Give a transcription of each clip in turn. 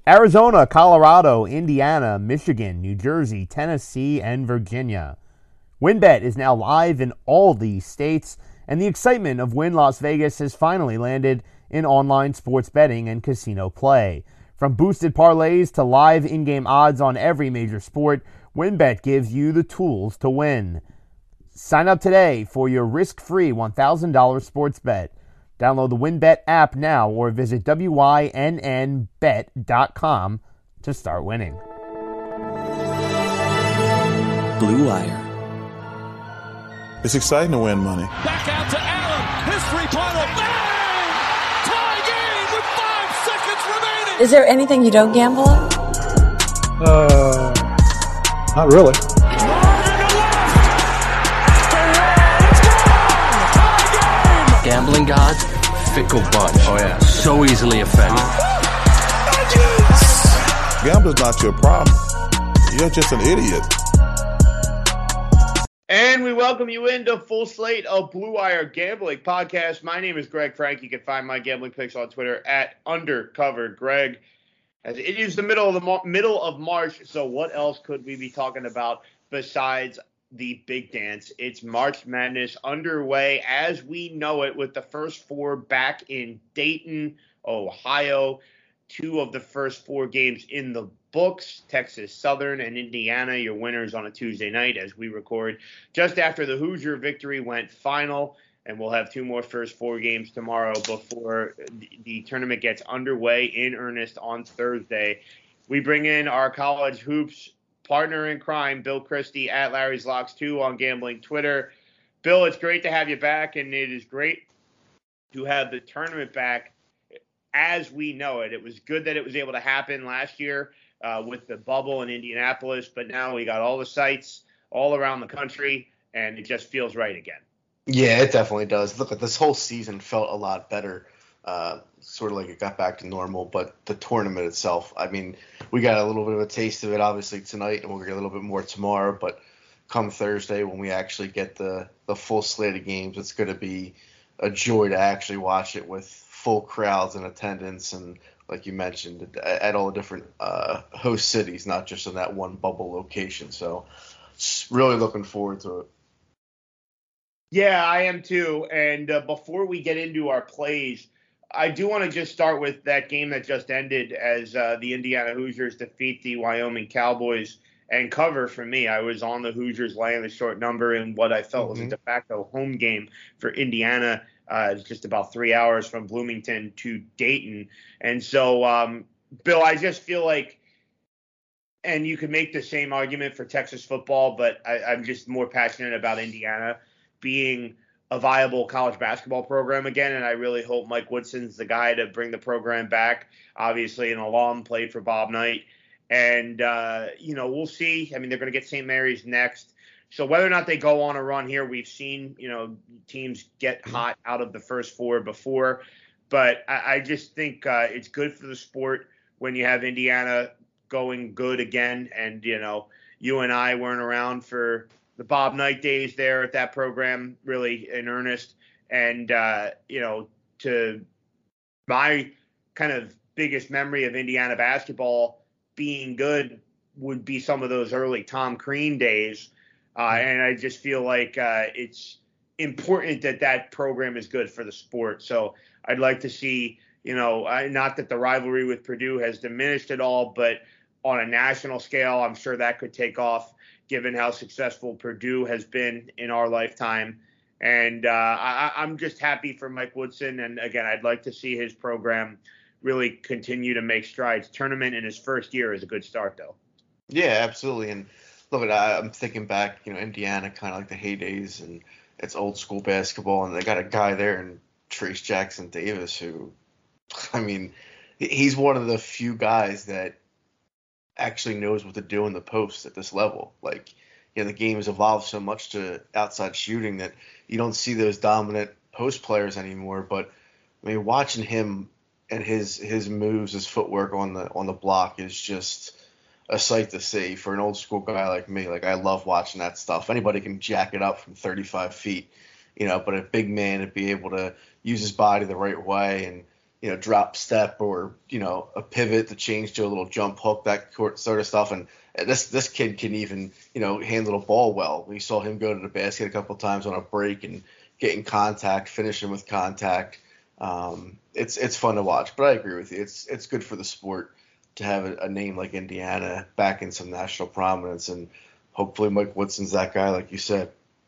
Arizona, Colorado, Indiana, Michigan, New Jersey, Tennessee, and Virginia. WynnBET is now live in all these states, and the excitement of Wynn Las Vegas has finally landed in online sports betting and casino play. From boosted parlays to live in-game odds on every major sport, WynnBET gives you the tools to win. Sign up today for your risk-free $1,000 sports bet. Download the WynnBET app now or visit wynnbet.com to start winning. Blue Wire. It's exciting to win money. Back out to Allen. His three-pointer. Bang! Tie game with 5 seconds remaining. Is there anything you don't gamble on? Not really. Gambling gods, fickle bunch. Oh yeah, so easily offended. Gambling's not your problem. You're just an idiot. And we welcome you into Full Slate of Blue Wire Gambling Podcast. My name is Greg Frank. You can find my gambling picks on Twitter at @undercovergreg. As it is the middle of March, so what else could we be talking about besides the big dance? It's March Madness underway as we know it, with the first four back in Dayton, Ohio. 2 of the first 4 games in the books. Texas Southern and Indiana, your winners on a Tuesday night as we record just after the Hoosier victory went final. And we'll have 2 more first 4 games tomorrow before the tournament gets underway in earnest on Thursday. We bring in our college hoops partner in crime, Bill Christie at Larry's Locks 2 on Gambling Twitter. Bill, it's great to have you back, and it is great to have the tournament back as we know it. It was good that it was able to happen last year with the bubble in Indianapolis, but now we got all the sites all around the country, and it just feels right again. Yeah, it definitely does. Look, this whole season felt a lot better, sort of like it got back to normal. But the tournament itself, I mean, we got a little bit of a taste of it, obviously, tonight, and we'll get a little bit more tomorrow. But come Thursday, when we actually get the full slate of games, it's going to be a joy to actually watch it with full crowds in attendance and, like you mentioned, at all the different host cities, not just in that one bubble location. So really looking forward to it. Yeah, I am too. And before we get into our plays, I do want to just start with that game that just ended as the Indiana Hoosiers defeat the Wyoming Cowboys and cover for me. I was on the Hoosiers laying the short number in what I felt was a de facto home game for Indiana. It's just about 3 hours from Bloomington to Dayton. And so, Bill, I just feel like, and you could make the same argument for Texas football, but I'm just more passionate about Indiana being a viable college basketball program again, and I really hope Mike Woodson's the guy to bring the program back. Obviously, an alum, played for Bob Knight, and we'll see. I mean, they're going to get St. Mary's next, so whether or not they go on a run here, we've seen teams get hot out of the first 4 before, but I just think it's good for the sport when you have Indiana going good again, and you and I weren't around for the Bob Knight days there at that program, really in earnest. And, to my kind of biggest memory of Indiana basketball being good would be some of those early Tom Crean days. And I just feel like it's important that program is good for the sport. So I'd like to see, not that the rivalry with Purdue has diminished at all, but on a national scale, I'm sure that could take off, given how successful Purdue has been in our lifetime. And I'm just happy for Mike Woodson. And, again, I'd like to see his program really continue to make strides. Tournament in his first year is a good start, though. Yeah, absolutely. And look, I'm thinking back, Indiana, kind of like the heydays, and it's old school basketball. And they got a guy there in Trace Jackson Davis who, I mean, he's one of the few guys that actually knows what to do in the post at this level. Like, the game has evolved so much to outside shooting that you don't see those dominant post players anymore. But I mean, watching him and his moves, his footwork on the block is just a sight to see for an old school guy like me. Like, I love watching that stuff. Anybody can jack it up from 35 feet, but a big man to be able to use his body the right way and, drop step or, a pivot to change to a little jump hook, that sort of stuff. And this kid can even, handle the ball well. We saw him go to the basket a couple times on a break and get in contact, finishing with contact. It's fun to watch, but I agree with you. It's good for the sport to have a name like Indiana back in some national prominence, and hopefully Mike Woodson's that guy, like you said.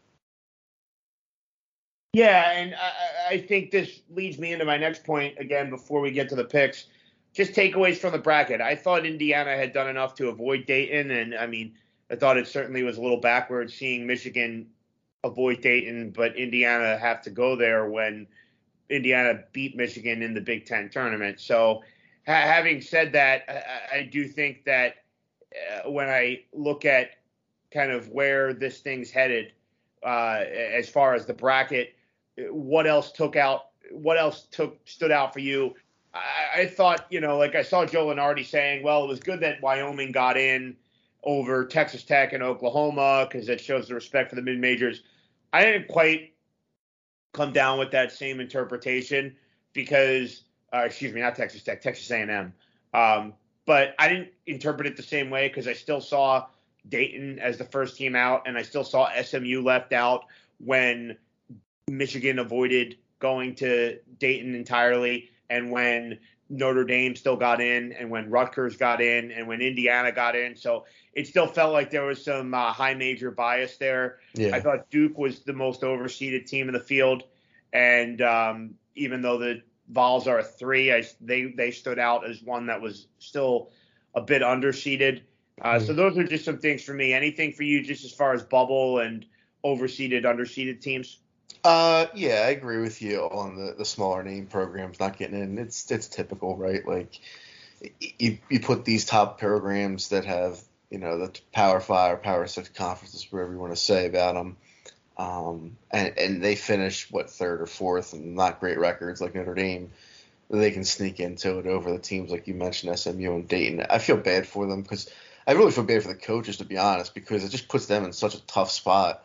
Yeah, and I think this leads me into my next point, again, before we get to the picks. Just takeaways from the bracket. I thought Indiana had done enough to avoid Dayton, and, I thought it certainly was a little backwards seeing Michigan avoid Dayton, but Indiana have to go there when Indiana beat Michigan in the Big Ten tournament. So having said that, I do think that when I look at kind of where this thing's headed as far as the bracket, what else stood out for you? I thought, like I saw Joe Lenardi saying, well, it was good that Wyoming got in over Texas Tech and Oklahoma because that shows the respect for the mid-majors. I didn't quite come down with that same interpretation because, not Texas Tech, Texas A&M. But I didn't interpret it the same way because I still saw Dayton as the first team out, and I still saw SMU left out when Michigan avoided going to Dayton entirely, and when Notre Dame still got in, and when Rutgers got in, and when Indiana got in. So it still felt like there was some high major bias there. Yeah. I thought Duke was the most overseeded team in the field, and even though the Vols are a 3, they stood out as one that was still a bit underseeded. So those are just some things for me. Anything for you just as far as bubble and overseeded, underseeded teams? Yeah, I agree with you on the smaller name programs not getting in. It's typical, right? Like you put these top programs that have, the Power 5 or Power 6 conferences, whatever you want to say about them, and they finish, 3rd or 4th and not great records like Notre Dame, they can sneak into it over the teams like you mentioned, SMU and Dayton. I feel bad for them because I really feel bad for the coaches, to be honest, because it just puts them in such a tough spot.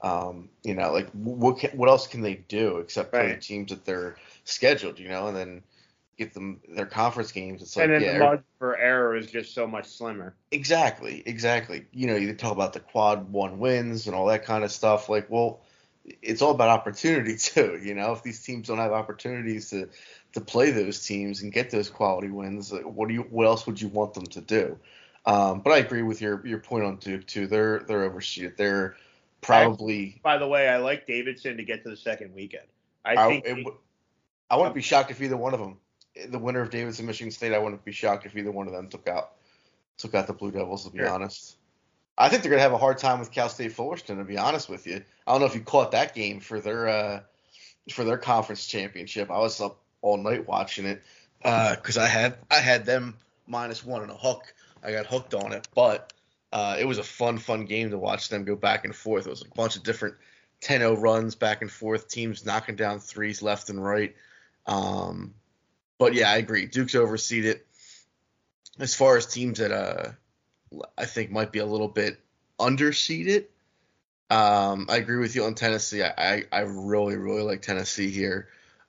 What else can they do except play teams that they're scheduled, and then get them their conference games. It's like, and then the margin for error is just so much slimmer. Exactly. You talk about the quad 1 wins and all that kind of stuff. Like, well, it's all about opportunity too. If these teams don't have opportunities to play those teams and get those quality wins, what else would you want them to do? But I agree with your point on Duke too. They're overseeded. They're probably. By the way, I like Davidson to get to the second weekend. I wouldn't be shocked if either one of them, the winner of Davidson, Michigan State, I wouldn't be shocked if either one of them took out the Blue Devils, to be honest. I think they're going to have a hard time with Cal State Fullerton, to be honest with you. I don't know if you caught that game for their conference championship. I was up all night watching it because I had them -1 and a hook. I got hooked on it, but it was a fun game to watch them go back and forth. It was a bunch of different 10-0 runs back and forth, teams knocking down threes left and right. But yeah, I agree. Duke's overseeded. As far as teams that I think might be a little bit underseeded, I agree with you on Tennessee. I really, really like Tennessee here.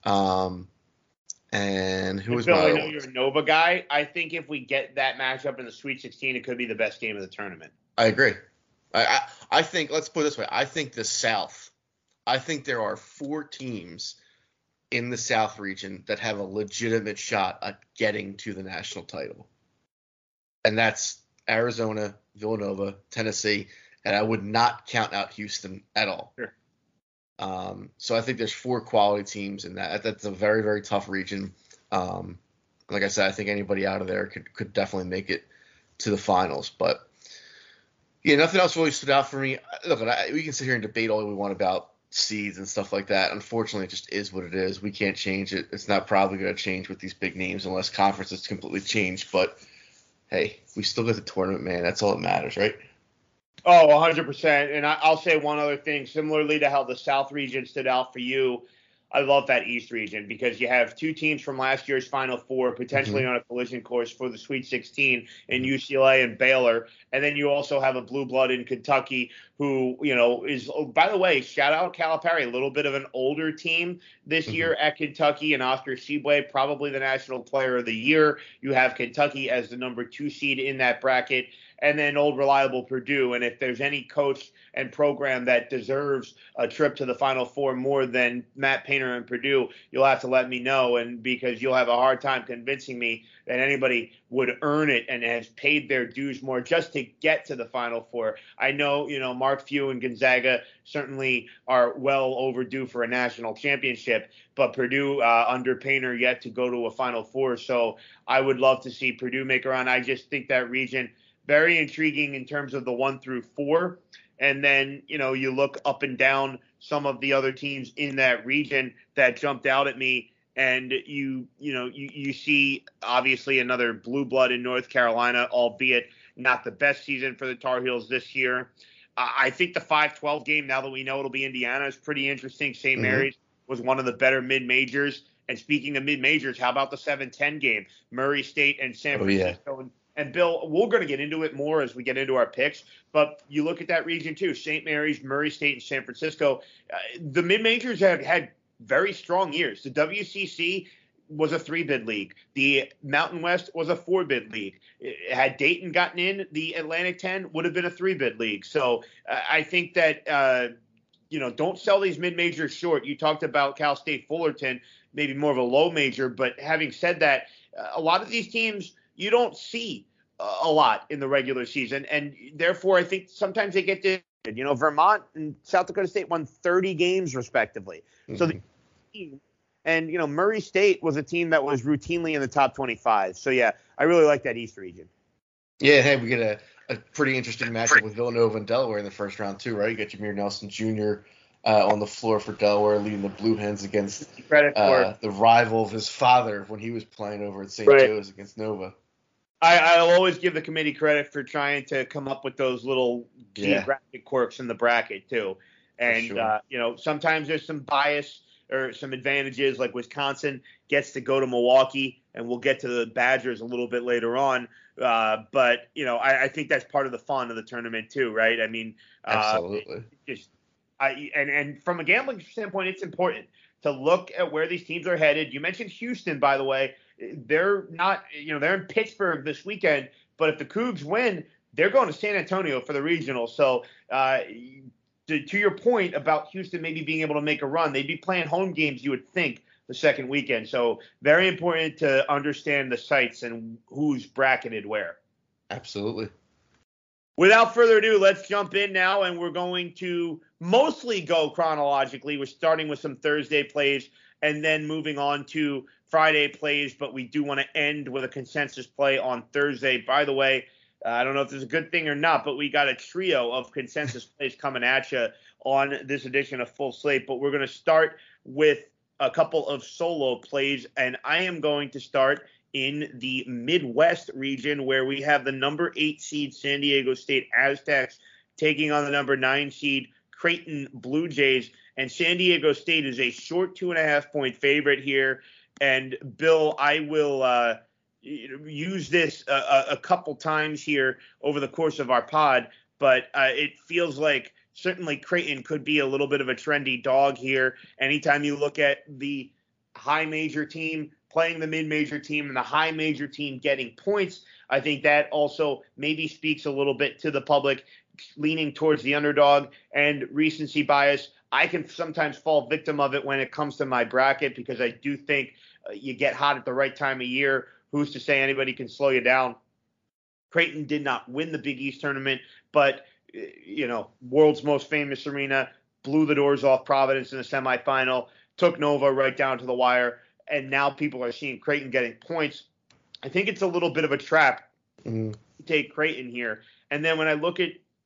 And who was Bill, I know you're a Nova guy. I think if we get that matchup in the Sweet 16, it could be the best game of the tournament. I agree. I think, let's put it this way. I think the South, I think there are 4 teams in the South region that have a legitimate shot at getting to the national title. And that's Arizona, Villanova, Tennessee, and I would not count out Houston at all. Sure. So I think there's 4 quality teams in that. That's a very, very tough region. Like I said, I think anybody out of there could definitely make it to the finals. But yeah, nothing else really stood out for me. Look, we can sit here and debate all we want about seeds and stuff like that. Unfortunately, it just is what it is. We can't change it. It's not probably going to change with these big names unless conferences completely change. But hey, we still get the tournament, man. That's all that matters, right? Oh, 100%. And I'll say one other thing. Similarly to how the South region stood out for you, I love that East region because you have two teams from last year's Final Four potentially on a collision course for the Sweet 16 in UCLA and Baylor. And then you also have a blue blood in Kentucky who, is, by the way, shout out Calipari, a little bit of an older team this year at Kentucky, and Oscar Tshiebwe, probably the National Player of the Year. You have Kentucky as the number 2 seed in that bracket. And then old reliable Purdue. And if there's any coach and program that deserves a trip to the Final Four more than Matt Painter and Purdue, you'll have to let me know. And because you'll have a hard time convincing me that anybody would earn it and has paid their dues more just to get to the Final Four. I know, Mark Few and Gonzaga certainly are well overdue for a national championship, but Purdue under Painter yet to go to a Final Four. So I would love to see Purdue make a run. I just think that region very intriguing in terms of the 1 through 4. And then, you look up and down some of the other teams in that region that jumped out at me. And you see obviously another blue blood in North Carolina, albeit not the best season for the Tar Heels this year. I think the 5-12 game, now that we know it'll be Indiana, is pretty interesting. St. Mary's was one of the better mid-majors. And speaking of mid-majors, how about the 7-10 game? Murray State and San Francisco. Yeah. And Bill, we're going to get into it more as we get into our picks, but you look at that region too, St. Mary's, Murray State, and San Francisco. The mid-majors have had very strong years. The WCC was a 3-bid league. The Mountain West was a 4-bid league. Had Dayton gotten in, the Atlantic 10 would have been a 3-bid league. So I think that, don't sell these mid-majors short. You talked about Cal State Fullerton, maybe more of a low major, but having said that, a lot of these teams – you don't see a lot in the regular season, and therefore I think sometimes they get to, Vermont and South Dakota State won 30 games respectively. So Murray State was a team that was routinely in the top 25. So yeah, I really like that East region. Yeah, hey, we get a pretty interesting matchup with Villanova and Delaware in the first round too, right? You got Jameer Nelson Jr. On the floor for Delaware, leading the Blue Hens against the rival of his father when he was playing over at St. Joe's against Nova. I'll always give the committee credit for trying to come up with those little geographic quirks in the bracket too. And, sometimes there's some bias or some advantages, like Wisconsin gets to go to Milwaukee, and we'll get to the Badgers a little bit later on. But I think that's part of the fun of the tournament too, right? I mean, absolutely. And from a gambling standpoint, it's important to look at where these teams are headed. You mentioned Houston, by the way. They're not, they're in Pittsburgh this weekend, but if the Cougs win, they're going to San Antonio for the regional. So to your point about Houston maybe being able to make a run, they'd be playing home games, you would think, the second weekend. So very important to understand the sites and who's bracketed where. Absolutely. Without further ado, let's jump in now, and we're going to mostly go chronologically. We're starting with some Thursday plays and then moving on to Friday plays, but we do want to end with a consensus play on Thursday. By the way, I don't know if this is a good thing or not, but we got a trio of consensus plays coming at you on this edition of Full Slate, but we're going to start with a couple of solo plays, and I am going to start in the Midwest region where we have the number 8 seed San Diego State Aztecs taking on the number 9 seed Creighton Blue Jays. And San Diego State is a short 2.5-point favorite here. And Bill, I will use this a couple times here over the course of our pod, but it feels like certainly Creighton could be a little bit of a trendy dog here. Anytime you look at the high major team playing the mid-major team and the high major team getting points, I think that also maybe speaks a little bit to the public leaning towards the underdog and recency bias. I can sometimes fall victim of it when it comes to my bracket because I do think you get hot at the right time of year. Who's to say anybody can slow you down? Creighton did not win the Big East tournament, but, world's most famous arena, blew the doors off Providence in the semifinal, took Nova right down to the wire, and now people are seeing Creighton getting points. I think it's a little bit of a trap to take Creighton here. And then when I look at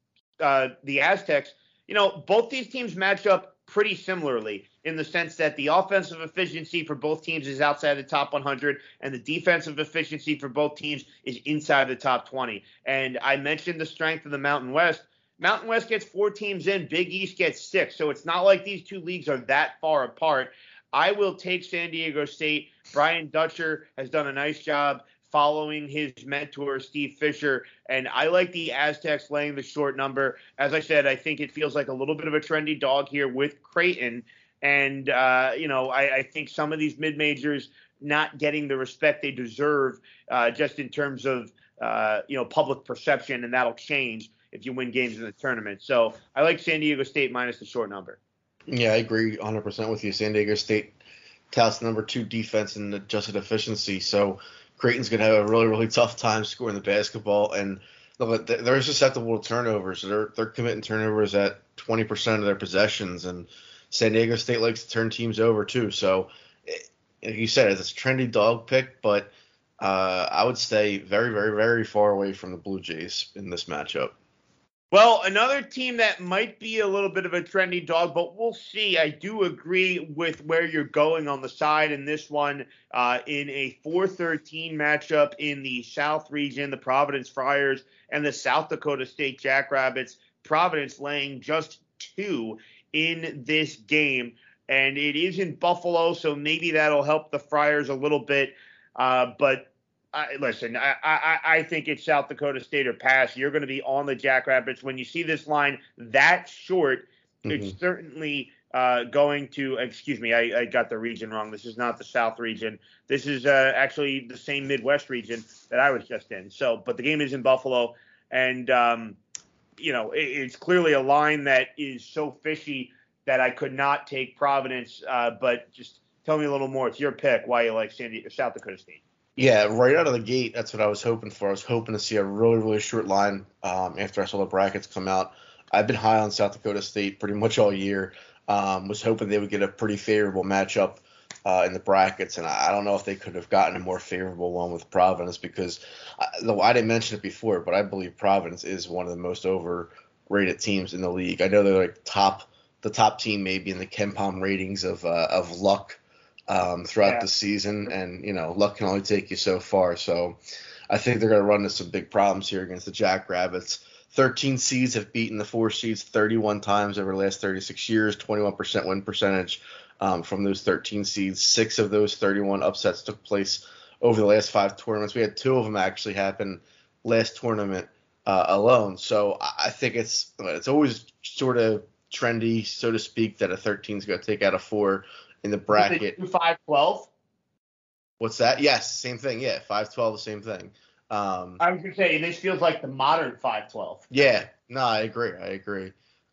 the Aztecs, both these teams match up pretty similarly in the sense that the offensive efficiency for both teams is outside the top 100 and the defensive efficiency for both teams is inside the top 20. And I mentioned the strength of the Mountain West. Mountain West gets 4 teams in, Big East gets 6. So it's not like these two leagues are that far apart. I will take San Diego State. Brian Dutcher has done a nice job following his mentor, Steve Fisher, and I like the Aztecs laying the short number. As I said, I think it feels like a little bit of a trendy dog here with Creighton, and I think some of these mid-majors not getting the respect they deserve just in terms of public perception, and that'll change if you win games in the tournament. So I like San Diego State minus the short number. Yeah, I agree 100% with you. San Diego State touts number 2 defense in adjusted efficiency, so Creighton's going to have a really, really tough time scoring the basketball, and look, they're susceptible to turnovers. They're committing turnovers at 20% of their possessions, and San Diego State likes to turn teams over too. So, like you said, it's a trendy dog pick, but I would stay very, very, very far away from the Blue Jays in this matchup. Well, another team that might be a little bit of a trendy dog, but we'll see. I do agree with where you're going on the side in this one. In a 4-13 matchup in the South region, the Providence Friars and the South Dakota State Jackrabbits. Providence laying just 2 in this game, and it is in Buffalo, so maybe that'll help the Friars a little bit. But listen, I think it's South Dakota State or pass. You're going to be on the Jackrabbits. When you see this line that short, it's certainly going to – excuse me, I got the region wrong. This is not the South region. This is actually the same Midwest region that I was just in. So, but the game is in Buffalo, and it's clearly a line that is so fishy that I could not take Providence. But just tell me a little more. It's your pick why you like South Dakota State. Yeah, right out of the gate, that's what I was hoping for. I was hoping to see a really, really short line after I saw the brackets come out. I've been high on South Dakota State pretty much all year. Was hoping they would get a pretty favorable matchup in the brackets, and I don't know if they could have gotten a more favorable one with Providence because I didn't mention it before, but I believe Providence is one of the most overrated teams in the league. I know they're like the top team maybe in the KenPom ratings of luck throughout the season, and luck can only take you so far. So I think they're going to run into some big problems here against the Jackrabbits. 13 seeds have beaten the 4 seeds 31 times over the last 36 years, 21% win percentage from those 13 seeds. 6 of those 31 upsets took place over the last 5 tournaments. We had 2 of them actually happen last tournament alone. So I think it's always sort of trendy, so to speak, that a 13 is going to take out a 4 in the bracket. 5-12? What's that? Yes, same thing. Yeah, 5-12, the same thing. I was going to say, this feels like the modern 5-12. Yeah, no, I agree.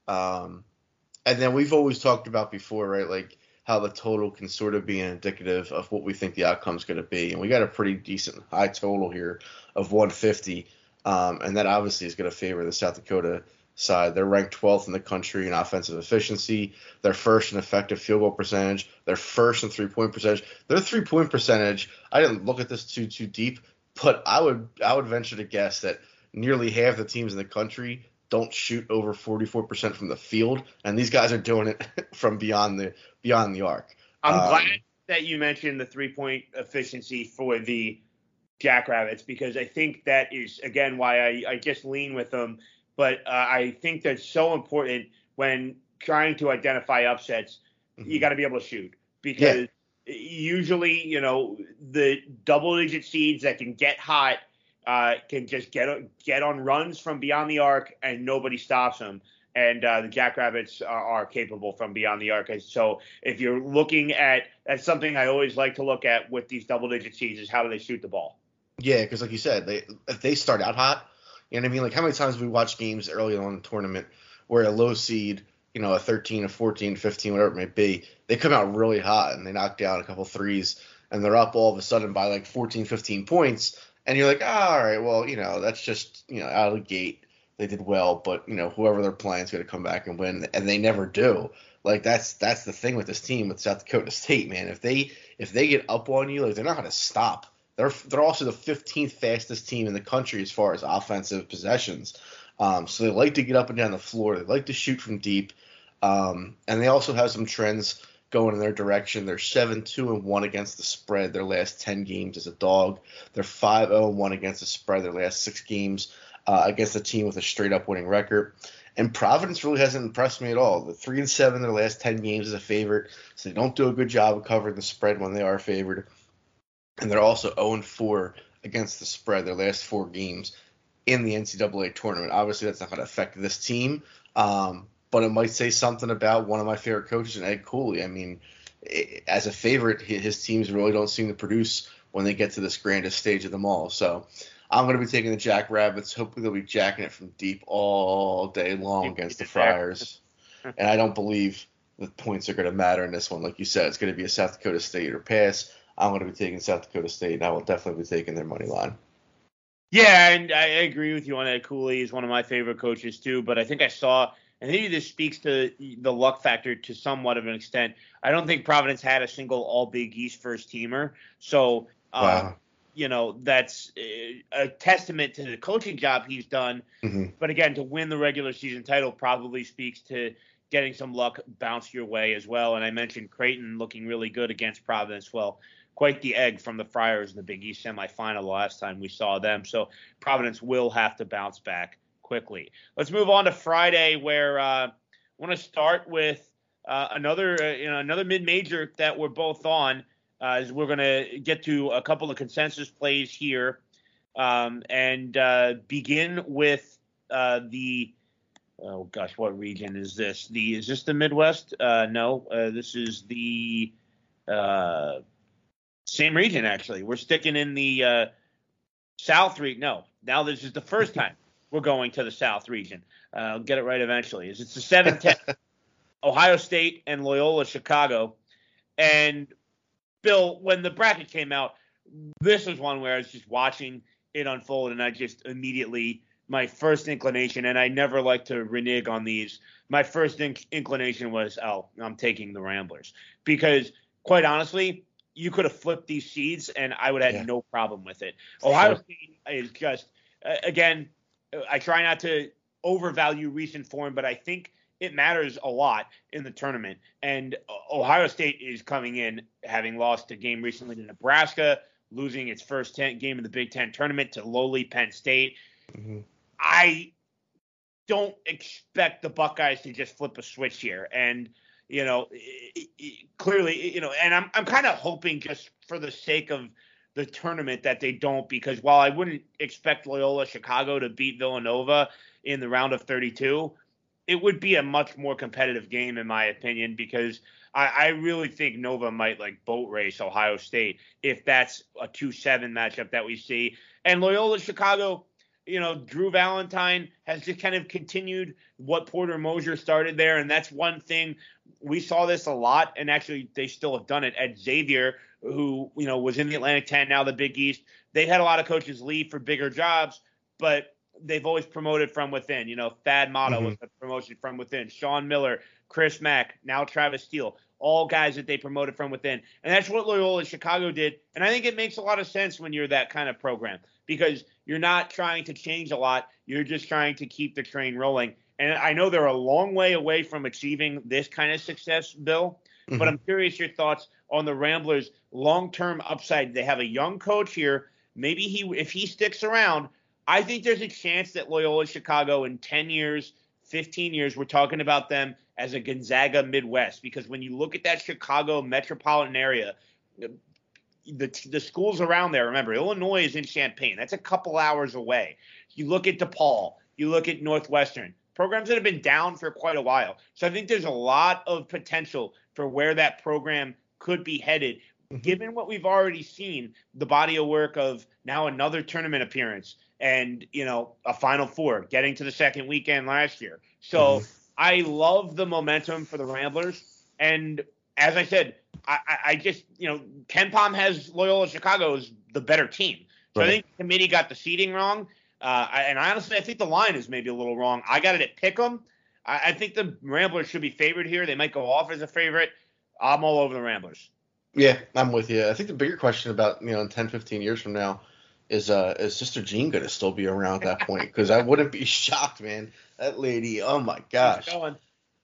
And then we've always talked about before, right, like how the total can sort of be indicative of what we think the outcome's going to be. And we got a pretty decent high total here of 150. And that obviously is going to favor the South Dakota side. They're ranked 12th in the country in offensive efficiency. They're first in effective field goal percentage. They're first in three-point percentage. Their three-point percentage, I didn't look at this too deep, but I would venture to guess that nearly half the teams in the country don't shoot over 44% from the field, and these guys are doing it from beyond the arc. I'm glad that you mentioned the three-point efficiency for the Jackrabbits, because I think that is, again, why I just lean with them. But I think that's so important when trying to identify upsets. Mm-hmm. You got to be able to shoot, because usually, the double-digit seeds that can get hot can just get on runs from beyond the arc, and nobody stops them. And the Jackrabbits are capable from beyond the arc. And so if you're looking at – that's something I always like to look at with these double-digit seeds, is how do they shoot the ball. Yeah, because like you said, if they start out hot, you know what I mean? Like, how many times have we watched games early on in the tournament where a low seed, a 13, a 14, 15, whatever it may be, they come out really hot and they knock down a couple threes and they're up all of a sudden by like 14, 15 points. And you're like, all right, well, that's just, out of the gate. They did well, but, whoever they're playing is going to come back and win. And they never do. Like, that's the thing with this team with South Dakota State, man. If they get up on you, like, they're not going to stop. They're also the 15th fastest team in the country as far as offensive possessions. So they like to get up and down the floor. They like to shoot from deep. And they also have some trends going in their direction. They're 7-2-1 against the spread their last 10 games as a dog. They're 5-0-1 against the spread their last 6 games against a team with a straight-up winning record. And Providence really hasn't impressed me at all. The 3-7 their last 10 games as a favorite, so they don't do a good job of covering the spread when they are favored. And they're also 0-4 against the spread their last 4 games in the NCAA tournament. Obviously, that's not going to affect this team, but it might say something about one of my favorite coaches, Ed Cooley. I mean, as a favorite, his teams really don't seem to produce when they get to this grandest stage of them all. So I'm going to be taking the Jackrabbits. Hopefully, they'll be jacking it from deep all day long against the Friars. And I don't believe the points are going to matter in this one. Like you said, it's going to be a South Dakota State or pass. I'm going to be taking South Dakota State, and I will definitely be taking their money line. Yeah, and I agree with you on Ed Cooley. He's one of my favorite coaches too. But I think I saw, and maybe this speaks to the luck factor to somewhat of an extent. I don't think Providence had a single All Big East first teamer. So, Wow. That's a testament to the coaching job he's done. Mm-hmm. But again, to win the regular season title probably speaks to getting some luck bounce your way as well. And I mentioned Creighton looking really good against Providence. Well, quite the egg from the Friars in the Big East semifinal last time we saw them. So Providence will have to bounce back quickly. Let's move on to Friday, where I want to start with another mid-major that we're both on. As we're going to get to a couple of consensus plays here, and begin with what region is this? Is this the Midwest? No, this is the same region, actually. We're sticking in the South region. No, now this is the first time we're going to the South region. I'll get it right eventually. It's the 7-10 Ohio State and Loyola Chicago. And, Bill, when the bracket came out, this was one where I was just watching it unfold, and I just immediately – my first inclination, and I never like to renege on these, my first inclination was, I'm taking the Ramblers. Because, quite honestly, you could have flipped these seeds, and I would have had no problem with it. Ohio State is just, again, I try not to overvalue recent form, but I think it matters a lot in the tournament. And Ohio State is coming in, having lost a game recently to Nebraska, losing its first game of the Big Ten tournament to lowly Penn State. Mm-hmm. I don't expect the Buckeyes to just flip a switch here. And, clearly, and I'm kind of hoping just for the sake of the tournament that they don't, because while I wouldn't expect Loyola Chicago to beat Villanova in the round of 32, it would be a much more competitive game, in my opinion, because I really think Nova might boat race Ohio State if that's a 2-7 matchup that we see. And Loyola Chicago, Drew Valentine has just kind of continued what Porter Moser started there. And that's one thing. We saw this a lot, and actually they still have done it at Xavier, who, was in the Atlantic 10, now the Big East. They've had a lot of coaches leave for bigger jobs, but they've always promoted from within. Thad Matta was a promotion from within. Sean Miller, Chris Mack, now Travis Steele, all guys that they promoted from within. And that's what Loyola Chicago did. And I think it makes a lot of sense when you're that kind of program, because you're not trying to change a lot. You're just trying to keep the train rolling. And I know they're a long way away from achieving this kind of success, Bill, but I'm curious your thoughts on the Ramblers' long-term upside. They have a young coach here. Maybe if he sticks around, I think there's a chance that Loyola Chicago in 10 years, 15 years, we're talking about them as a Gonzaga Midwest, because when you look at that Chicago metropolitan area, the schools around there, remember, Illinois is in Champaign. That's a couple hours away. You look at DePaul. You look at Northwestern. Programs that have been down for quite a while. So I think there's a lot of potential for where that program could be headed, given what we've already seen, the body of work of now another tournament appearance and, a Final Four, getting to the second weekend last year. So I love the momentum for the Ramblers. And as I said, I just, Ken Pom has Loyola Chicago as the better team. So I think the committee got the seeding wrong. And honestly, I think the line is maybe a little wrong. I got it at Pick'em. I think the Ramblers should be favored here. They might go off as a favorite. I'm all over the Ramblers. Yeah, I'm with you. I think the bigger question about, in 10, 15 years from now is Sister Jean going to still be around at that point? Because I wouldn't be shocked, man. That lady, oh my gosh.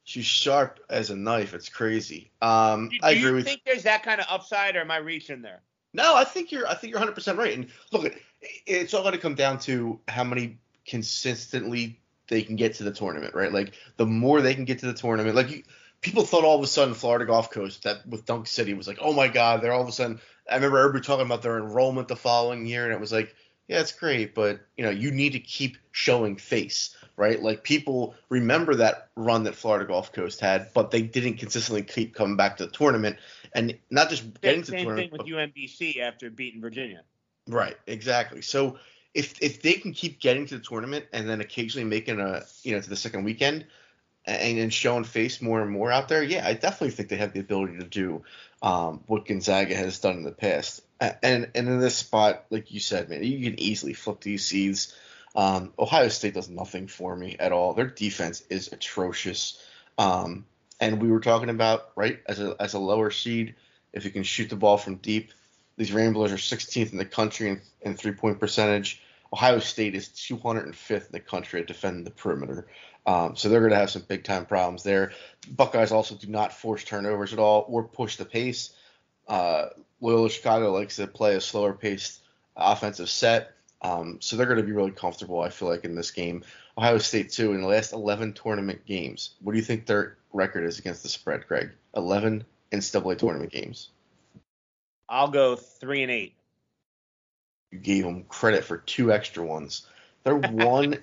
She's sharp as a knife. It's crazy. Do I agree you with. think there's that kind of upside, or am I reaching there? No, I think you're 100% right. And look, it's all going to come down to how many consistently they can get to the tournament, right? Like the more they can get to the tournament, like people thought all of a sudden Florida Gulf Coast that with Dunk City was like, oh my God, they're all of a sudden. I remember everybody talking about their enrollment the following year, and it was like, yeah, it's great, but you need to keep showing face, right? Like people remember that run that Florida Gulf Coast had, but they didn't consistently keep coming back to the tournament, and not just getting to the tournament. Same thing with UMBC after beating Virginia. Right, exactly. So if they can keep getting to the tournament and then occasionally making to the second weekend and showing face more and more out there, yeah, I definitely think they have the ability to do what Gonzaga has done in the past. And in this spot, like you said, man, you can easily flip these seeds. Ohio State does nothing for me at all. Their defense is atrocious. And we were talking about, right, as a lower seed, if you can shoot the ball from deep, these Ramblers are 16th in the country in three-point percentage. Ohio State is 205th in the country at defending the perimeter. So they're going to have some big-time problems there. Buckeyes also do not force turnovers at all or push the pace. Loyola Chicago likes to play a slower-paced offensive set. So they're going to be really comfortable, I feel like, in this game. Ohio State, too, in the last 11 tournament games. What do you think their record is against the spread, Greg? 11 NCAA tournament games. I'll go 3-8. You gave them credit for 2 extra ones. They're 1-10.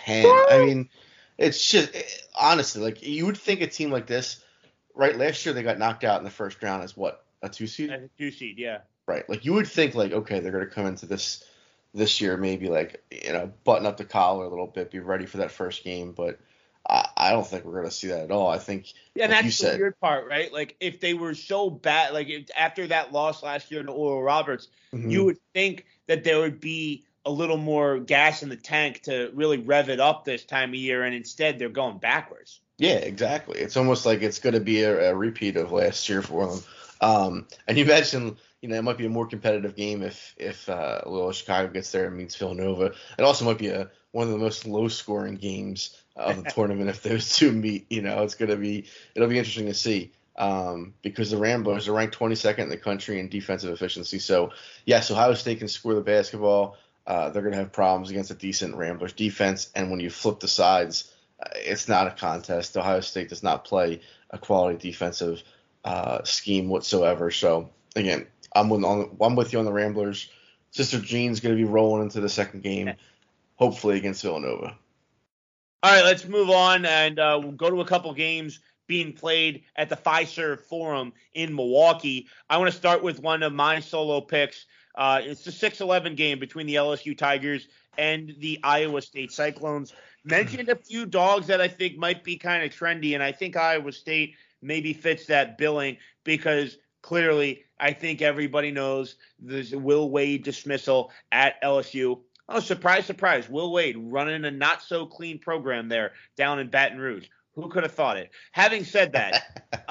I mean, it's just honestly, like you would think a team like this, right? Last year they got knocked out in the first round as what, a 2 seed? As a 2 seed, yeah. Right. Like you would think, like, okay, they're going to come into this year maybe like button up the collar a little bit, be ready for that first game, but I don't think we're going to see that at all. I think, yeah, and like that's the weird part, right? Like if they were so bad, like after that loss last year to Oral Roberts, you would think that there would be a little more gas in the tank to really rev it up this time of year, and instead they're going backwards. Yeah, exactly. It's almost like it's going to be a repeat of last year for them. And you mentioned, it might be a more competitive game if Loyola Chicago gets there and meets Villanova. It also might be one of the most low-scoring games of the tournament if those two meet. It'll be interesting to see because the Ramblers are ranked 22nd in the country in defensive efficiency. So, yes, Ohio State can score the basketball. They're going to have problems against a decent Ramblers defense. And when you flip the sides, it's not a contest. Ohio State does not play a quality defensive scheme whatsoever. So, again, I'm with you on the Ramblers. Sister Jean's going to be rolling into the second game, hopefully against Villanova. All right, let's move on and we'll go to a couple games being played at the Fiserv Forum in Milwaukee. I want to start with one of my solo picks. It's the 6-11 game between the LSU Tigers and the Iowa State Cyclones. Mentioned a few dogs that I think might be kind of trendy, and I think Iowa State maybe fits that billing because clearly I think everybody knows there's a Will Wade dismissal at LSU. Oh, surprise, surprise. Will Wade running a not-so-clean program there down in Baton Rouge. Who could have thought it? Having said that,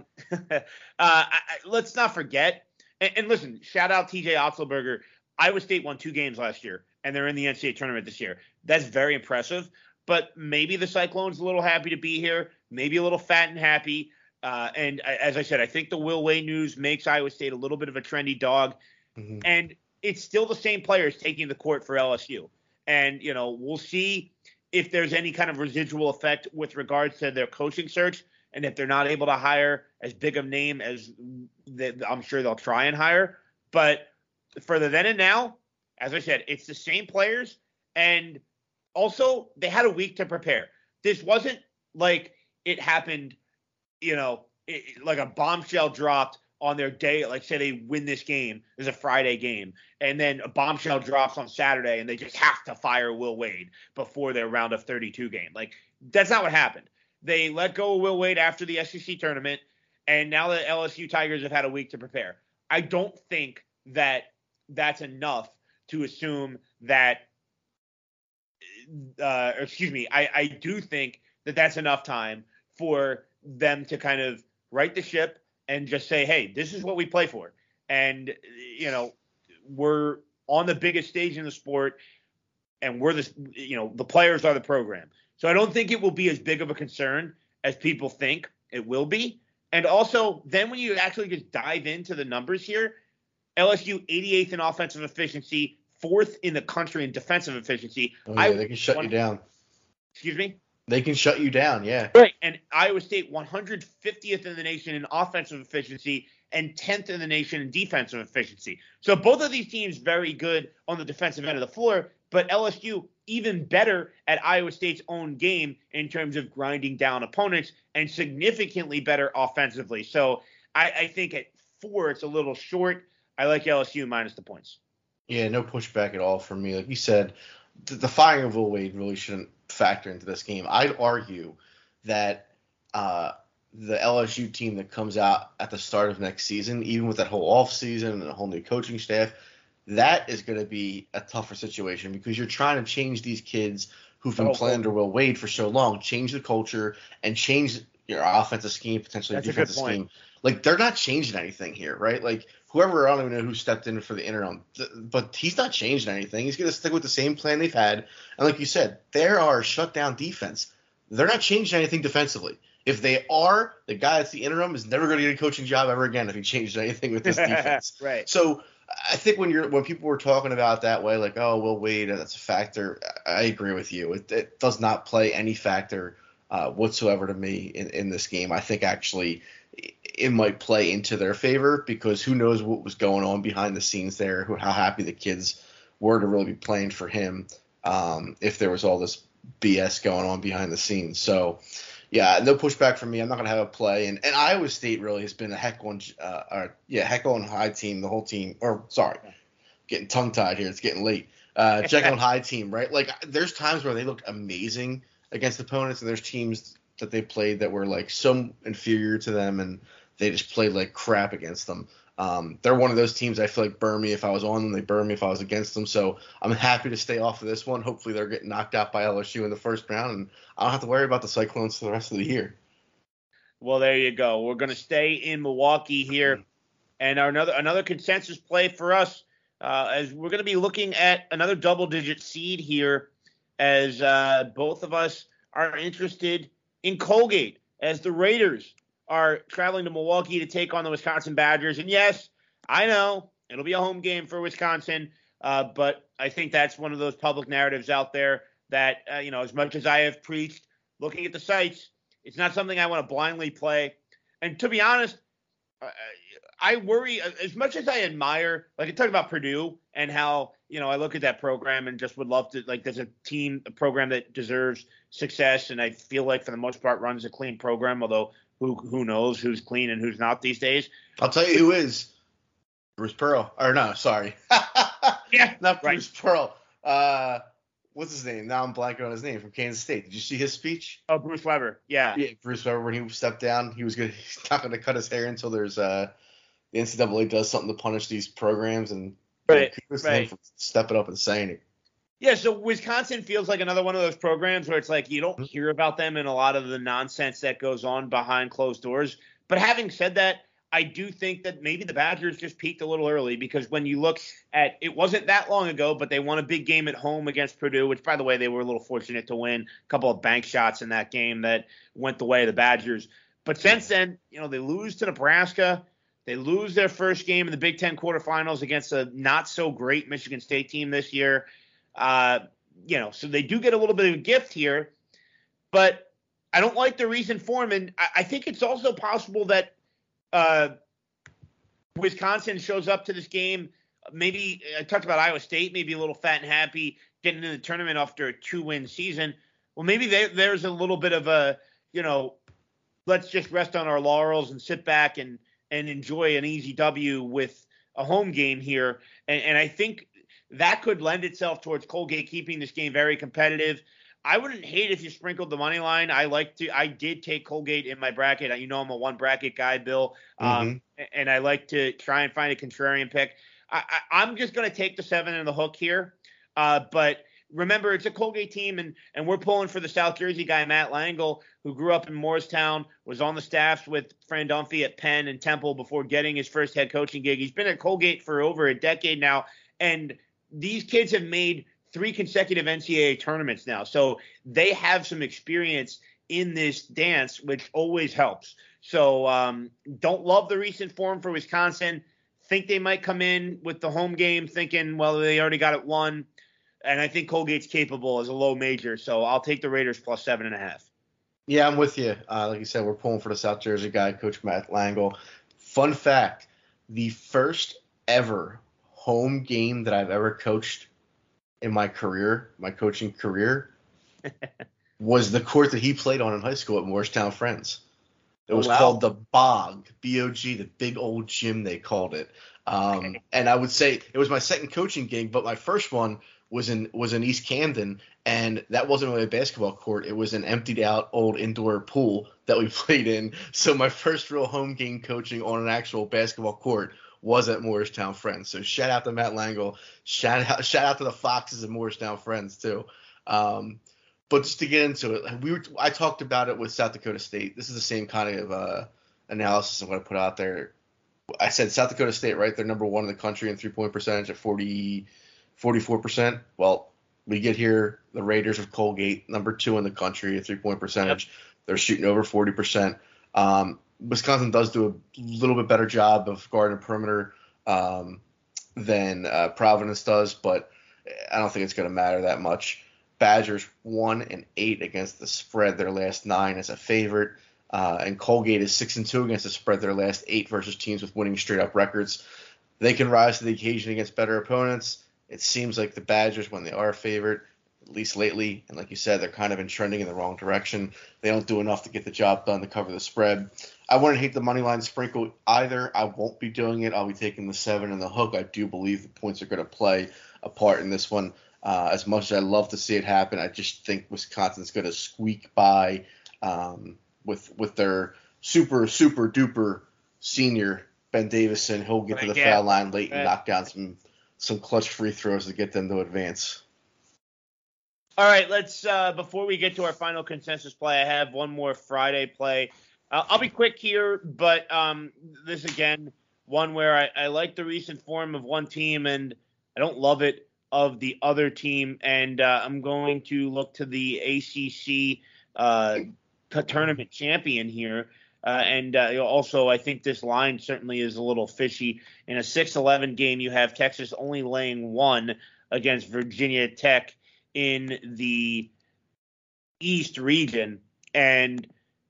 let's not forget, and listen, shout out TJ Otzelberger. Iowa State won 2 games last year, and they're in the NCAA tournament this year. That's very impressive, but maybe the Cyclones a little happy to be here, maybe a little fat and happy. And as I said, I think the Will Wade news makes Iowa State a little bit of a trendy dog. Mm-hmm. And it's still the same players taking the court for LSU. And, we'll see if there's any kind of residual effect with regards to their coaching search. And if they're not able to hire as big of a name as I'm sure they'll try and hire. But for the then and now, as I said, it's the same players. And also they had a week to prepare. This wasn't like it happened, like a bombshell dropped on their day, like say they win this game, there's a Friday game, and then a bombshell drops on Saturday and they just have to fire Will Wade before their round of 32 game. Like that's not what happened. They let go of Will Wade after the SEC tournament, and now the LSU Tigers have had a week to prepare. I don't think that that's enough to assume that, I do think that that's enough time for them to kind of right the ship and just say, hey, this is what we play for. And, we're on the biggest stage in the sport and we're the players are the program. So I don't think it will be as big of a concern as people think it will be. And also, then when you actually just dive into the numbers here, LSU 88th in offensive efficiency, 4th in the country in defensive efficiency. Oh, yeah, they can shut you down. Excuse me? They can shut you down, yeah. Right. And Iowa State 150th in the nation in offensive efficiency and 10th in the nation in defensive efficiency. So both of these teams very good on the defensive end of the floor, but LSU even better at Iowa State's own game in terms of grinding down opponents and significantly better offensively. So I think at 4, it's a little short. I like LSU minus the points. Yeah, no pushback at all from me. Like you said, the firing of Will Wade really shouldn't factor into this game. I'd argue that the LSU team that comes out at the start of next season, even with that whole offseason and a whole new coaching staff, that is going to be a tougher situation because you're trying to change these kids who've been playing under Will Wade for so long, change the culture and change your offensive scheme, potentially That's defensive scheme. Like, they're not changing anything here, right? Like, whoever, I don't even know who stepped in for the interim, but he's not changing anything. He's going to stick with the same plan they've had. And like you said, there are shutdown defense. They're not changing anything defensively. If they are, the guy that's the interim is never going to get a coaching job ever again if he changes anything with this defense. Right. So I think when people were talking about it that way, like, oh, Will Wade, that's a factor, I agree with you. It does not play any factor whatsoever to me in this game. I think actually it might play into their favor because who knows what was going on behind the scenes there, how happy the kids were to really be playing for him if there was all this BS going on behind the scenes. So, yeah, no pushback from me. I'm not going to have a play. And Iowa State really has been a Heckle and High team, the whole team. Or, sorry, getting tongue-tied here. It's getting late. Jekyll and Hyde team, right? Like, there's times where they looked amazing against opponents, and there's teams that they played that were, like, so inferior to them, and they just played like crap against them. They're one of those teams I feel like burn me if I was on them. They burn me if I was against them. So I'm happy to stay off of this one. Hopefully they're getting knocked out by LSU in the first round, and I don't have to worry about the Cyclones for the rest of the year. Well, there you go. We're going to stay in Milwaukee here. And another consensus play for us as we're going to be looking at another double-digit seed here as both of us are interested in Colgate as the Raiders are traveling to Milwaukee to take on the Wisconsin Badgers. And yes, I know it'll be a home game for Wisconsin, but I think that's one of those public narratives out there that, as much as I have preached, looking at the sites, it's not something I want to blindly play. And to be honest, I worry as much as I admire, like I talked about Purdue and how, I look at that program and just would love to, like, there's a program that deserves success. And I feel like for the most part runs a clean program, although who knows who's clean and who's not these days. I'll tell you who is. Bruce Pearl. Or no, sorry. Yeah. Not Bruce Pearl. What's his name? Now I'm blanking on his name, from Kansas State. Did you see his speech? Oh, Bruce Weber. Yeah. Yeah, Bruce Weber, when he stepped down, he's not going to cut his hair until there's the NCAA does something to punish these programs, and right. For stepping up and saying it. Yeah, so Wisconsin feels like another one of those programs where it's like you don't hear about them and a lot of the nonsense that goes on behind closed doors. But having said that, I do think that maybe the Badgers just peaked a little early because when you look at it wasn't that long ago, but they won a big game at home against Purdue, which, by the way, they were a little fortunate to win. A couple of bank shots in that game that went the way of the Badgers. But since then, they lose to Nebraska. They lose their first game in the Big Ten quarterfinals against a not-so-great Michigan State team this year. So they do get a little bit of a gift here, but I don't like the recent form. And I think it's also possible that Wisconsin shows up to this game. Maybe I talked about Iowa State, maybe a little fat and happy getting in the tournament after a 2-win season. Well, maybe there's a little bit of a, let's just rest on our laurels and sit back and enjoy an easy W with a home game here. And I think that could lend itself towards Colgate keeping this game very competitive. I wouldn't hate if you sprinkled the money line. I did take Colgate in my bracket. I'm a one bracket guy, Bill. And I like to try and find a contrarian pick. I'm just going to take the 7 and the hook here. But remember, it's a Colgate team, and we're pulling for the South Jersey guy, Matt Langle, who grew up in Morristown, was on the staffs with Fran Dunphy at Penn and Temple before getting his first head coaching gig. He's been at Colgate for over a decade now, and these kids have made 3 consecutive NCAA tournaments now. So they have some experience in this dance, which always helps. So don't love the recent form for Wisconsin. Think they might come in with the home game thinking, well, they already got it won. And I think Colgate's capable as a low major. So I'll take the Raiders plus 7.5. Yeah, I'm with you. Like you said, we're pulling for the South Jersey guy, Coach Matt Langle. Fun fact, the first ever home game that I've ever coached in my career, my coaching career, was the court that he played on in high school at Morristown Friends. It was called the Bog, B-O-G, the big old gym they called it. And I would say it was my second coaching gig, but my first one was in East Camden, and that wasn't really a basketball court. It was an emptied out old indoor pool that we played in. So my first real home game coaching on an actual basketball court was at Morristown Friends. So shout out to Matt Langle. Shout out to the Foxes and Morristown Friends too. But just to get into it, I talked about it with South Dakota State. This is the same kind of analysis of what I put out there. I said South Dakota State, right? They're number one in the country in three-point percentage at 44%. Well, we get here, the Raiders of Colgate, number 2 in the country at three-point percentage. Yep. They're shooting over 40%. Wisconsin does do a little bit better job of guarding perimeter than Providence does, but I don't think it's going to matter that much. Badgers 1-8 against the spread their last 9 as a favorite, and Colgate is 6-2 against the spread their last 8 versus teams with winning straight up records. They can rise to the occasion against better opponents. It seems like the Badgers, when they are a favorite, at least lately, and like you said, they're kind of been trending in the wrong direction. They don't do enough to get the job done to cover the spread. I wouldn't hate the money line sprinkle either. I won't be doing it. I'll be taking the 7 and the hook. I do believe the points are going to play a part in this one. As much as I love to see it happen, I just think Wisconsin's going to squeak by with their super duper senior Ben Davison. He'll get to the foul line late and knock down some clutch free throws to get them to advance. All right, let's before we get to our final consensus play, I have one more Friday play. I'll be quick here, but this again, one where I like the recent form of one team and I don't love it of the other team, and I'm going to look to the ACC tournament champion here. Also, I think this line certainly is a little fishy. In a 6-11 game, you have Texas only laying 1 against Virginia Tech in the East region. And,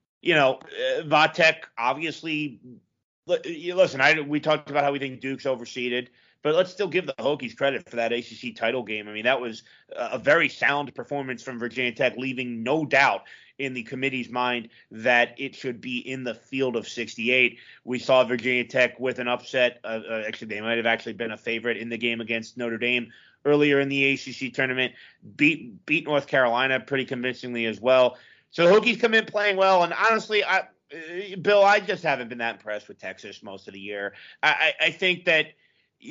Vatek, obviously, listen, we talked about how we think Duke's overseeded. But let's still give the Hokies credit for that ACC title game. I mean, that was a very sound performance from Virginia Tech, leaving no doubt in the committee's mind that it should be in the field of 68. We saw Virginia Tech with an upset. Actually, they might have actually been a favorite in the game against Notre Dame earlier in the ACC tournament. Beat North Carolina pretty convincingly as well. So the Hokies come in playing well. And honestly, Bill, I just haven't been that impressed with Texas most of the year. I think that –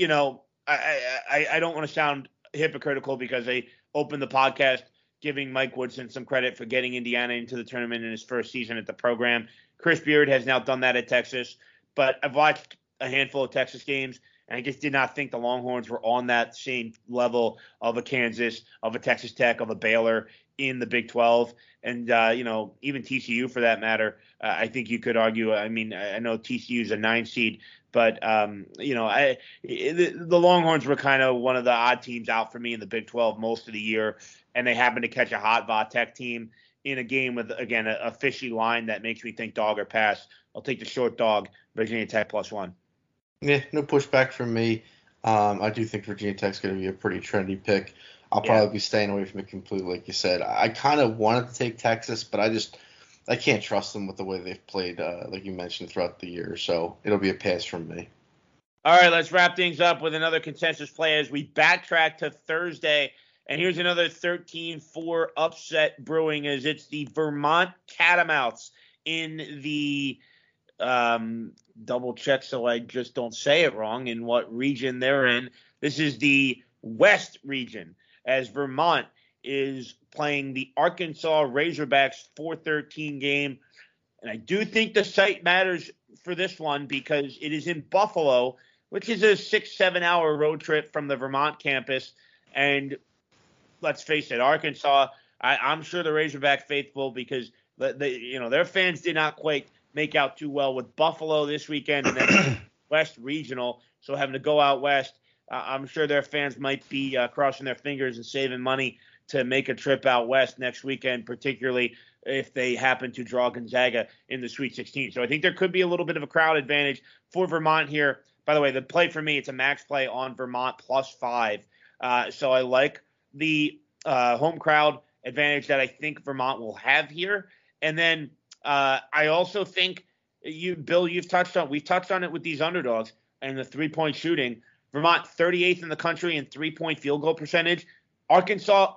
I don't want to sound hypocritical because I opened the podcast giving Mike Woodson some credit for getting Indiana into the tournament in his first season at the program. Chris Beard has now done that at Texas, but I've watched a handful of Texas games, and I just did not think the Longhorns were on that same level of a Kansas, of a Texas Tech, of a Baylor in the Big 12. And, even TCU for that matter. I think you could argue, I know TCU is a 9 seed, but, the Longhorns were kind of one of the odd teams out for me in the Big 12 most of the year, and they happened to catch a hot Vatek team in a game with, again, a fishy line that makes me think dog or pass. I'll take the short dog, Virginia Tech +1. Yeah, no pushback from me. I do think Virginia Tech's going to be a pretty trendy pick. I'll probably be staying away from it completely, like you said. I kind of wanted to take Texas, but I can't trust them with the way they've played, like you mentioned, throughout the year. So it'll be a pass from me. All right, let's wrap things up with another consensus play as we backtrack to Thursday. And here's another 13-4 upset brewing as it's the Vermont Catamounts in the double check so I just don't say it wrong in what region they're in. This is the West region as Vermont is playing the Arkansas Razorbacks 4-13 game. And I do think the site matters for this one because it is in Buffalo, which is a 6-7 hour road trip from the Vermont campus. And let's face it, Arkansas, I'm sure the Razorback faithful, because their fans did not quite make out too well with Buffalo this weekend and then West Regional. So having to go out west, I'm sure their fans might be crossing their fingers and saving money to make a trip out west next weekend, particularly if they happen to draw Gonzaga in the Sweet 16. So I think there could be a little bit of a crowd advantage for Vermont here. By the way, the play for me, it's a max play on Vermont +5. So I like the home crowd advantage that I think Vermont will have here. And then I also think Bill, we've touched on it with these underdogs and the 3-point shooting. Vermont 38th in the country in 3-point field goal percentage. Arkansas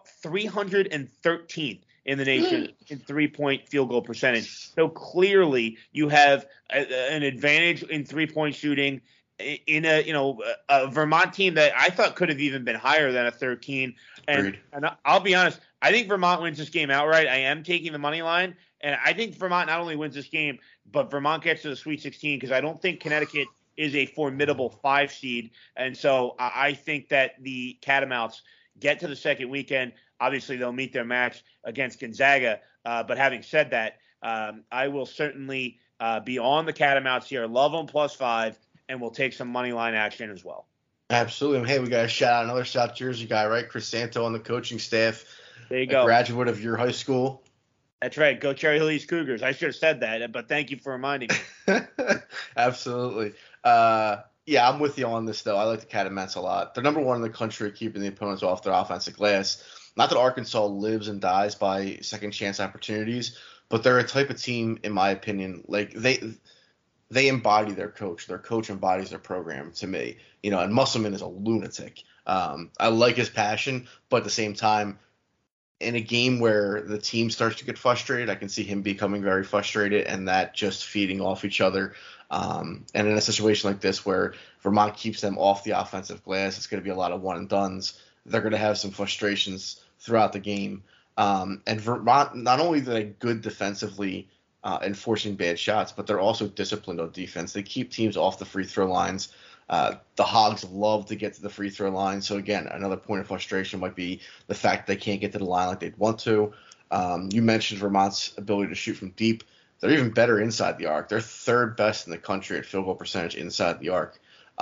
313th in the nation in 3-point field goal percentage. So clearly you have an advantage in 3-point shooting in a Vermont team that I thought could have even been higher than a 13. And I'll be honest, I think Vermont wins this game outright. I am taking the money line, and I think Vermont not only wins this game, but Vermont gets to the Sweet 16 because I don't think Connecticut is a formidable 5 seed. And so I think that the Catamounts get to the second weekend. Obviously, they'll meet their match against Gonzaga. But having said that, I will certainly be on the Catamounts here. Love them +5, and we'll take some money line action as well. Absolutely. Hey, we got to shout out another South Jersey guy, right? Chris Santo on the coaching staff. There you go. A graduate of your high school. That's right. Go Cherry Hill East Cougars. I should have said that, but thank you for reminding me. Absolutely. Yeah, I'm with you on this, though. I like the Catamounts a lot. They're number 1 in the country at keeping the opponents off their offensive glass. Not that Arkansas lives and dies by second chance opportunities, but they're a type of team, in my opinion, like they embody their coach. Their coach embodies their program to me. And Musselman is a lunatic. I like his passion, but at the same time, in a game where the team starts to get frustrated, I can see him becoming very frustrated and that just feeding off each other. And in a situation like this where Vermont keeps them off the offensive glass, it's going to be a lot of one and dones. They're going to have some frustrations throughout the game. And Vermont, not only are they good defensively enforcing bad shots, but they're also disciplined on defense. They keep teams off the free throw lines. The Hogs love to get to the free throw line. So, again, another point of frustration might be the fact they can't get to the line like they'd want to. You mentioned Vermont's ability to shoot from deep. They're even better inside the arc. They're third best in the country at field goal percentage inside the arc.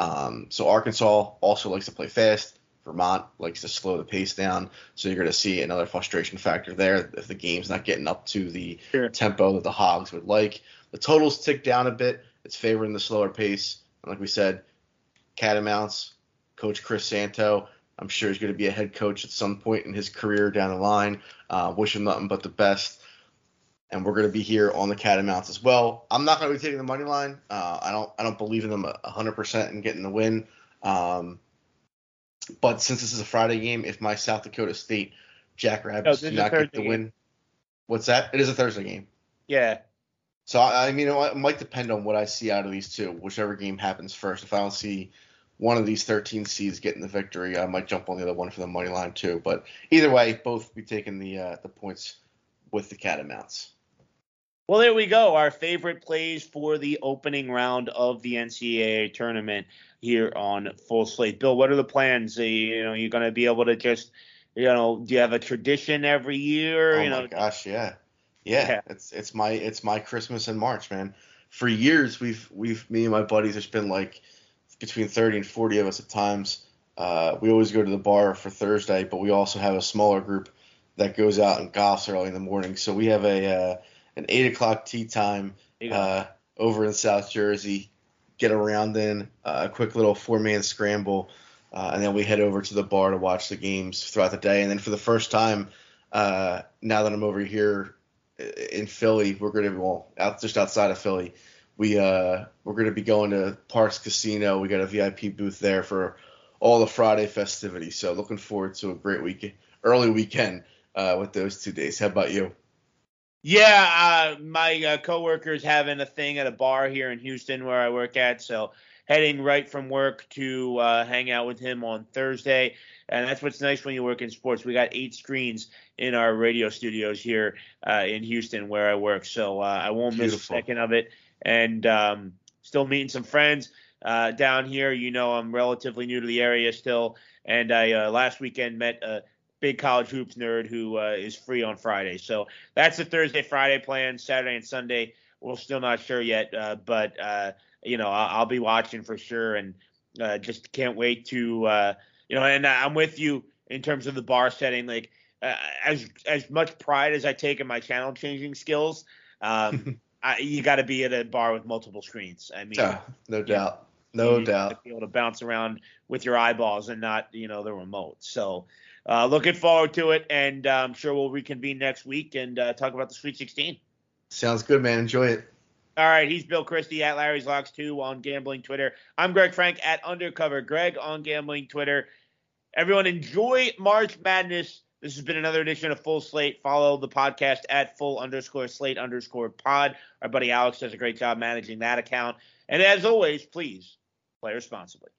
So Arkansas also likes to play fast. Vermont likes to slow the pace down. So you're going to see another frustration factor there if the game's not getting up to the tempo that the Hogs would like. The totals tick down a bit. It's favoring the slower pace. And like we said, Catamounts, Coach Chris Santo, I'm sure he's going to be a head coach at some point in his career down the line. Wish him nothing but the best. And we're going to be here on the Catamounts as well. I'm not going to be taking the money line. I don't believe in them 100% in getting the win. But since this is a Friday game, if my South Dakota State Jackrabbits do not get the win, what's that? It is a Thursday game. Yeah. So I mean, it might depend on what I see out of these two, whichever game happens first. If I don't see one of these 13 seeds getting the victory, I might jump on the other one for the money line too. But either way, both be taking the points with the Catamounts. Well, there we go. Our favorite plays for the opening round of the NCAA tournament here on Full Slate. Bill, what are the plans? You're going to be able to just, do you have a tradition every year? Oh my gosh, yeah. It's my Christmas in March, man. For years, we've me and my buddies, there's been like between 30 and 40 of us at times. We always go to the bar for Thursday, but we also have a smaller group that goes out and golfs early in the morning. So we have an 8 o'clock tee time over in South Jersey, get around in a quick little 4-man scramble, and then we head over to the bar to watch the games throughout the day. And then for the first time, now that I'm over here in Philly, we're going to just outside of Philly, we're going to be going to Parks Casino. We got a VIP booth there for all the Friday festivities. So looking forward to a great early weekend with those 2 days. How about you? Yeah, my coworker's having a thing at a bar here in Houston where I work at, so heading right from work to hang out with him on Thursday. And that's what's nice when you work in sports. We got 8 screens in our radio studios here in Houston where I work, so I won't miss a second of it. And still meeting some friends down here. I'm relatively new to the area still, and I last weekend met big college hoops nerd who is free on Friday. So that's the Thursday, Friday plan. Saturday and Sunday, we're still not sure yet, but I'll be watching for sure, and just can't wait to and I'm with you in terms of the bar setting. Like as much pride as I take in my channel changing skills, you got to be at a bar with multiple screens. I mean, no doubt. No doubt. To be able to bounce around with your eyeballs and not, the remote. So looking forward to it, and I'm sure we'll reconvene next week and talk about the Sweet 16. Sounds good, man. Enjoy it. All right, he's Bill Christie at Larry's Locks 2 on Gambling Twitter. I'm Greg Frank at Undercover Greg on Gambling Twitter. Everyone enjoy March Madness. This has been another edition of Full Slate. Follow the podcast at @full_slate_pod. Our buddy Alex does a great job managing that account. And as always, please play responsibly.